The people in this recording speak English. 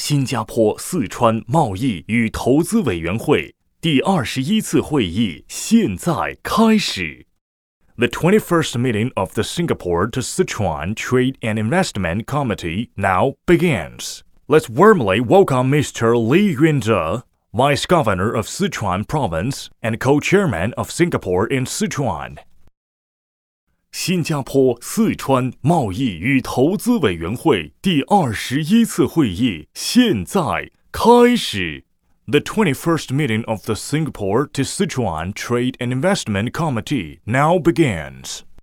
新加坡四川贸易与投资委员会第21次会议现在开始。The 21st meeting of the Singapore to Sichuan Trade and Investment Committee now begins. Let's warmly welcome Mr. Li Yunze, Vice Governor of Sichuan Province and Co-Chairman of Singapore in Sichuan. 新加坡四川贸易与投资委员会第21次会议现在开始。The 21st meeting of the Singapore to Sichuan Trade and Investment Committee now begins.